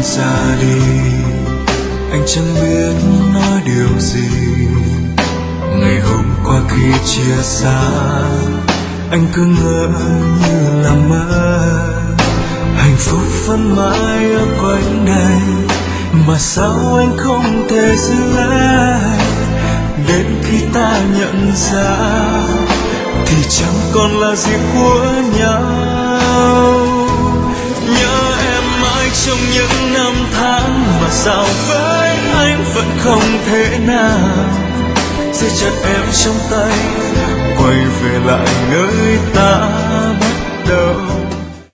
ra đi, anh chẳng biết nói điều gì. Ngày hôm qua khi chia xa, anh cứ ngỡ như là mơ, hạnh phúc vẫn mãi ở quanh đây, mà sao anh không thể giữ lại. Đến khi ta nhận ra thì chẳng còn là gì của nhau. Nhớ em mãi trong những năm tháng, mà sao với anh vẫn không thể nào giữ chặt em trong tay, quay về lại nơi ta bắt đầu.